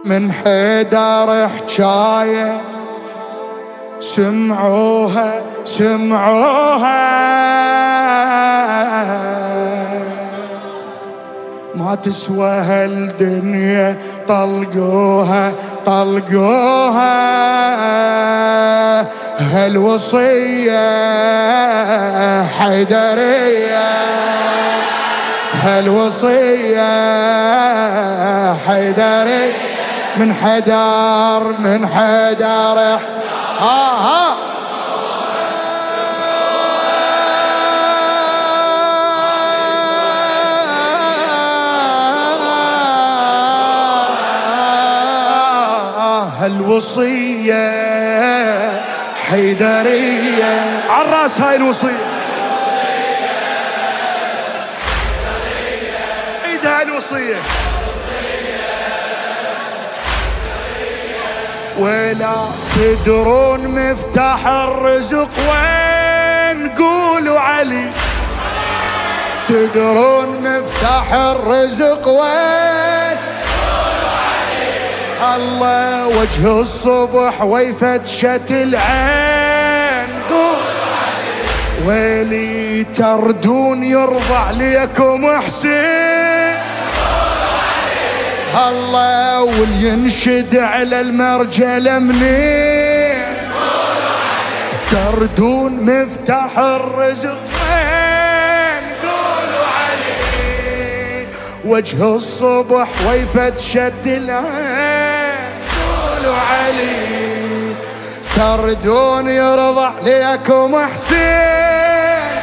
من حيدر حجاية سمعوها ما تسوى هالدنيا طلقوها هالوصية حيدرية هالوصية حيدرية من حيدر هالوصية حيدرية عالراس هاي الوصية عيد هاي الوصية ولا تدرون مفتاح الرزق وين قولوا علي تدرون مفتاح الرزق وين الله وجه الصبح ويفتشة العين قول ويلي تردون يرضى ليكم حسين الله والينشد على المرجل منين تردون مفتاح الرزق وين قولوا عليه وجه الصبح ويفتشة العين قولوا عليه تردون يرضى ليكم حسين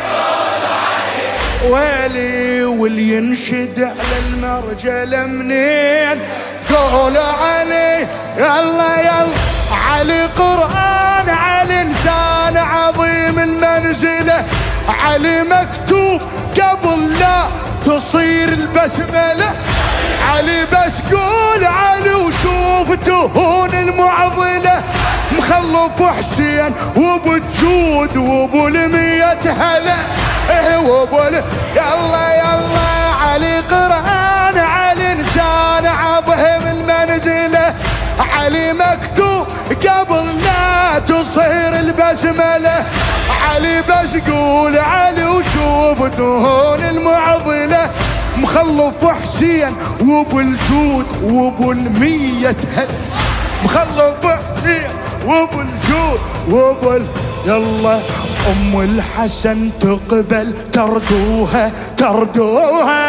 ويلي والينشد على المرجل منين قولوا علي يلا علي قرآن علي إنسان عظيم المنزلة علي مكتوب قبل لا تصير البسملة علي بس قول علي وشوف تهون المعضلة مخلف حسين وابو الجود وابو المية هلا يلا علي قرآن علي إنسان عظيم المنزلة علي مكتوب قبل لا تصير البسملة علي بس قول علي وشوف تهون المعضلة مخلف حسين وابو الجود وابو المية مخلف حسين وابو الجود وابو يلا ام الحسن تقبل تردوها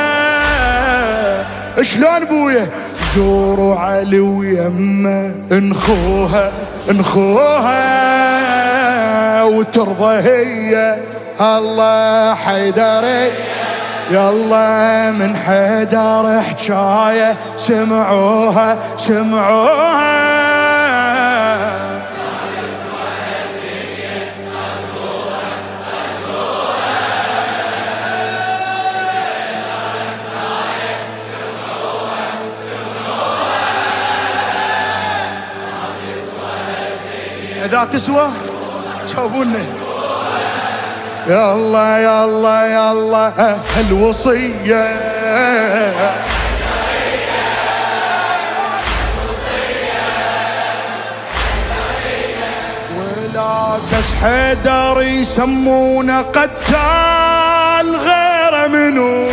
شلون بويا زوروا علي ويمه انخوها وترضى هي الله حيدري يلا من حيدر حجاية سمعوها إذا تسوى جاوبونا يلا الوصية ولا بس حيدر يسمونه قتال غير منو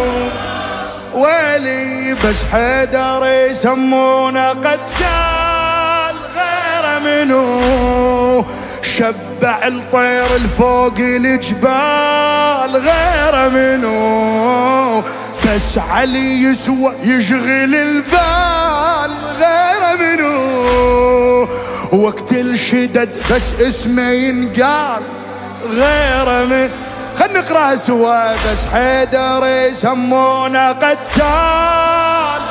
ويلي بس حيدر يسمونه قتال غير منو شبع الطير الفوق الجبال غير منو بس علي يسوى يشغل البال غير منو وقت الشدد بس اسمه ينقال غير من خلنا نقراها سوا بس حيدر يسمونه قتال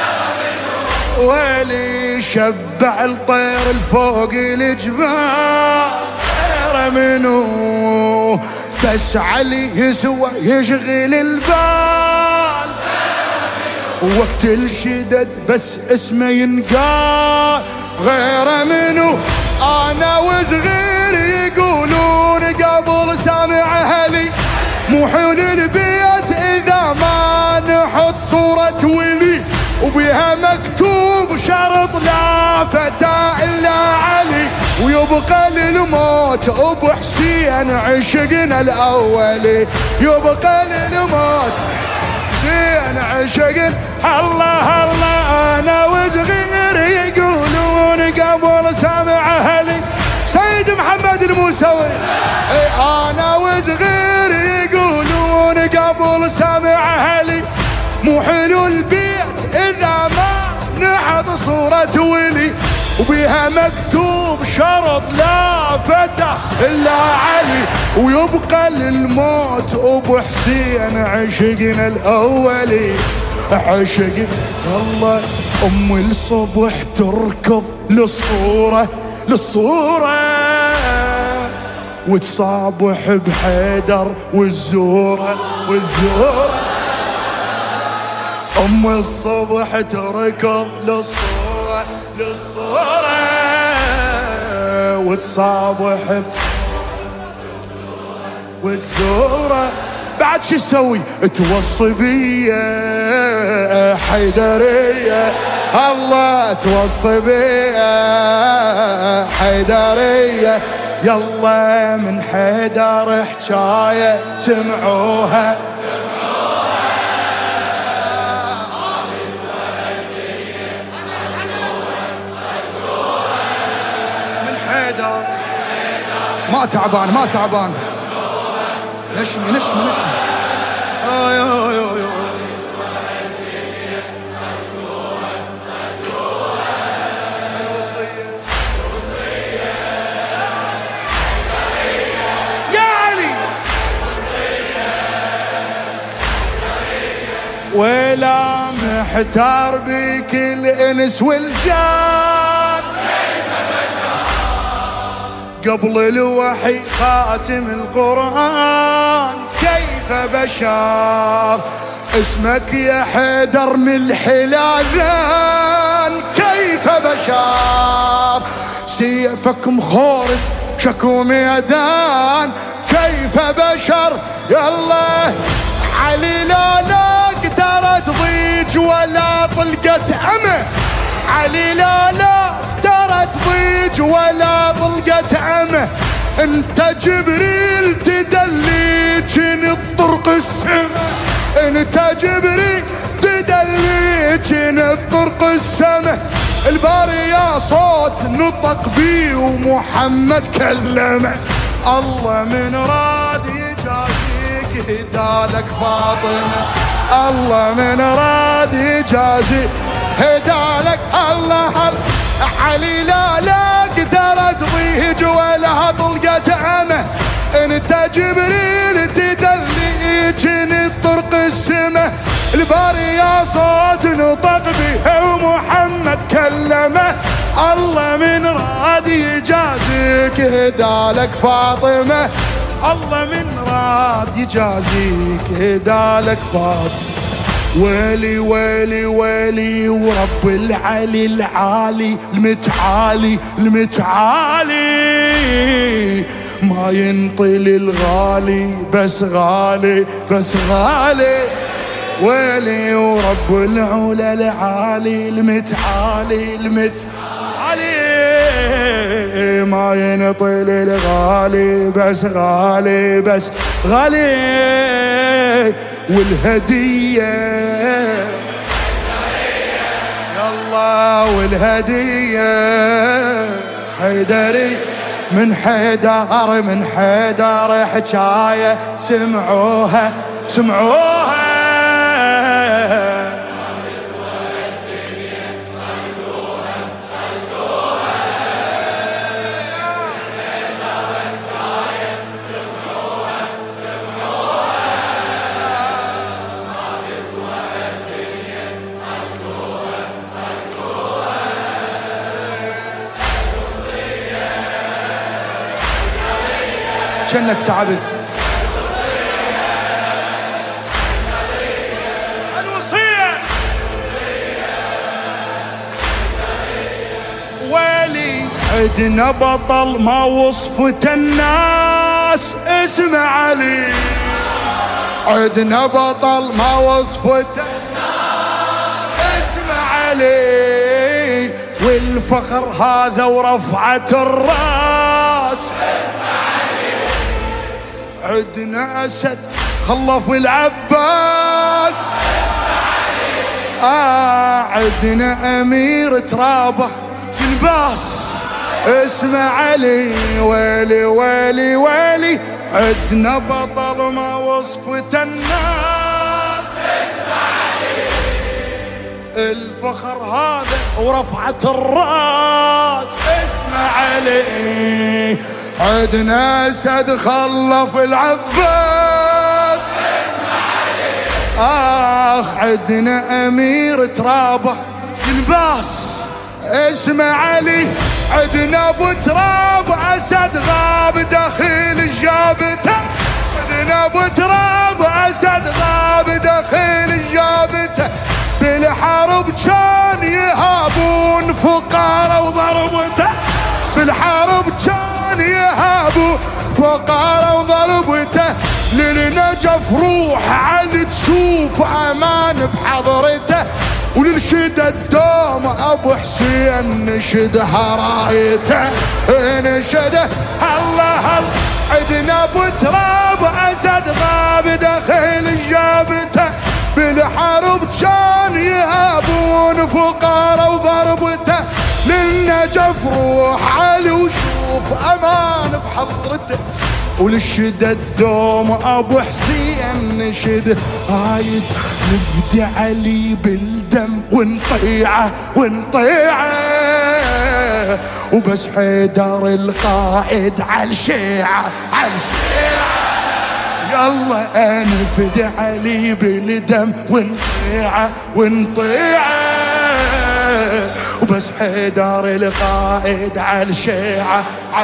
ويلي شبع الطير الفوق الجبال غير منو بس علي يسوى يشغل البال وقت الشدد بس اسمه ينقال غير منو انا وصغير يقولون قبل سامع اهلي مو حول البيت اذا ما نحط صورة ولي وبيها مكتوب شرط فتى إلا علي، ويبقى للموت أبو حسين عشقنا الأولي، يبقى للموت حسين عشقنا. الله الله أنا وصغير يقولون قبل سمع أهلي سيد محمد الموسوي، أنا وصغير يقولون قبل سمع أهلي مو حلو البيت إذا ما نحط صورة ولي، وبيها مكتوب شرط لا فتى إلا علي، ويبقى للموت أبو حسين عشقنا الأولي عشق. الله أم الصبح تركض للصورة وتصابح بحيدر والزورة أم الصبح تركض للصورة وتصابح وتزوره. بعد شو تسوي؟ توصي بيا حيدرية، الله توصي بيا حيدرية، يلا من حيدر حجاية سمعوها من حيدر. ما تعبان نشمي يا علي ولا محتار بك الانس والجان، قبل الوحي خاتم القرآن كيف بشار اسمك يا حيدر من الحلاذان، كيف بشار سيفك مخورس شكو ميدان، كيف بشر يلا علي لا ترى تضيج ولا طلقت أمه، علي لا ترى تضيج ولا طلقت أمه، انت جبريل تدليج نطرق السماء، انت جبريل تدليج نطرق السماء، الباري يا صوت نطق بيه ومحمد كلمه، الله من راد يجازيك هدالك فاطمة، الله من راد يجازي هدالك. الله علي لا ترى تضيج ولا طلقة أمه، انت جبريل تدليج نطرق السماء، الباري يا صوت نطق به ومحمد كلمه، الله من راد يجازيك هدالك فاطمة، الله من راد يجازيك هدالك فاطمة. ويلي ويلي ويلي ورب العلي العالي المتعالي ما ينطل الغالي بس غالي ويلي ورب العلا العالي المتعالي ما ينطل الغالي بس غالي والهدية يلا والهدية حيدري من حيدر حكاية سمعوها كأنك تعبت. الوصية ويلي عدنا بطل ما وصفته الناس اسمه علي، عدنا بطل ما وصفته الناس اسمه علي، الفخر هذا ورفعة الراس. عدنا أسد خلف العباس. عدنا أمير ترابه الباس اسمع علي. ويلي ويلي ويلي عدنا بطل ما وصفة الناس. اسمع علي الفخر هذا ورفعة الراس. اسمع علي عدنا أسد خلف العباس. اسمع علي عدنا أمير ترابه الباس. اسمع علي عدنا ابو تراب اسد غاب داخل جابته. عدنا ابو تراب اسد غاب داخل جابته. بالحرب كان يهابون فقاره وضربته. بالحرب كان يهابون فقاره وضربته. للنجف روح علي تشوف امان بحضرته. وللشدة الدوم ابو حسين نشدها رايته. نشده الله عدنا ابو تراب اسد غاب داخل جابته. بالحرب كان يهابون فقاره وضربته. للنجف روح علي وشوف امان بحضرته. وللشدة الدوم ابو حسين نشد هايد. نفدي علي بالدم ونطيعه ونطيعه. وبس حيدر القائد عالشيعة عالشيعة. يلا نفدي علي بالدم ونطيعه ونطيعه. وبس حيدر القائد عالشيعة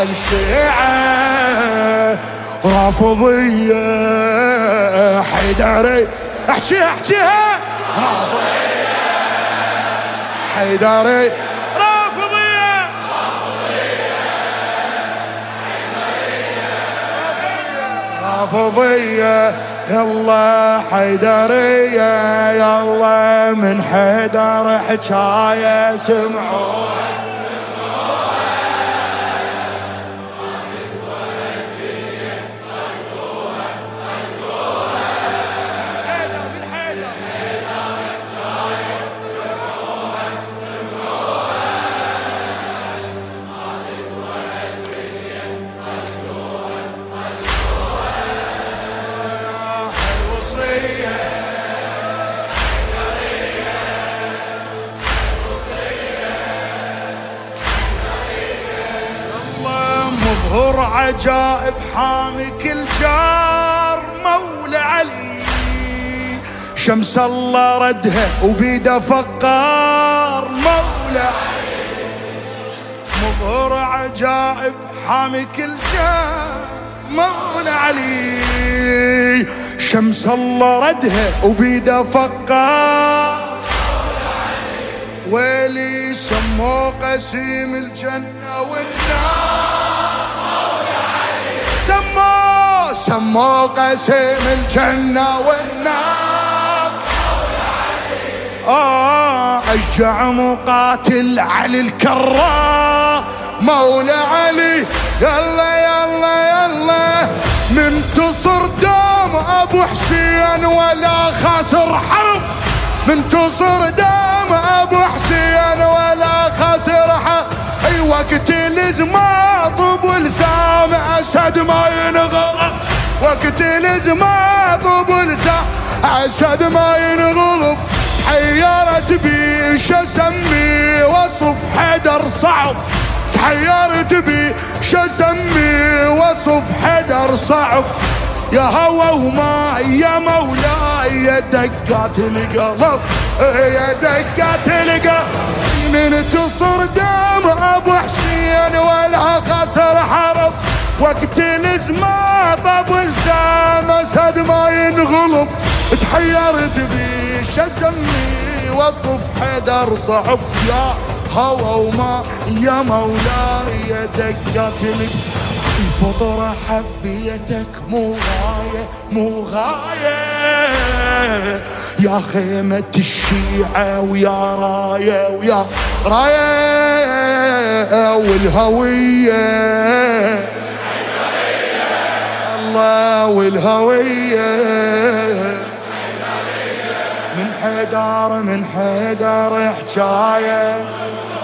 عالشيعة. رافضية حيدري احكيها. رافضية حيدري رافضية رافضية. يلا حيدرية يلا من حيدر حكاية سمعوها. مظهر عجائب حامي كل جار مولى علي. شمس الله ردها وبيده فقار مولى علي. مظهر عجائب حامي كل جار مولى علي. شمس الله ردها وبيده فقار مولى علي. ويلي سموه قسيم الجنة والنار. سموه قسيم الجنة والنار. أشجع مقاتل علي الكرار مولى علي. يلا يلا يلا منتصر دام ابو حسين ولا خاسر حرب. منتصر دام ابو حسين ولا خاسر حرب. اي وقت الزماط بالثام اسد ما ينغلب. وقت الزماط بالثام اسد ما ينغلب. تحيرت بي شو اسمي وصف حيدر صعب. تحيرت بي شو اسمي وصف حيدر صعب. يا هوى وما يا مولاي يا دقات القلب. يا دقات القلب منتصر دام ابو حسين ولا خسر حرب. وقت الزماط بالثام اسد ما ينغلب. تحيرت بي شو اسمي وصف حيدر صعب. يا هوى وما يا مولاي يا دقات القلب. الفطرة حبيتك مو غاية مو غاية، يا خيمة الشيعة ويا راية ويا راية والهوية الله والهوية من حيدر حكاية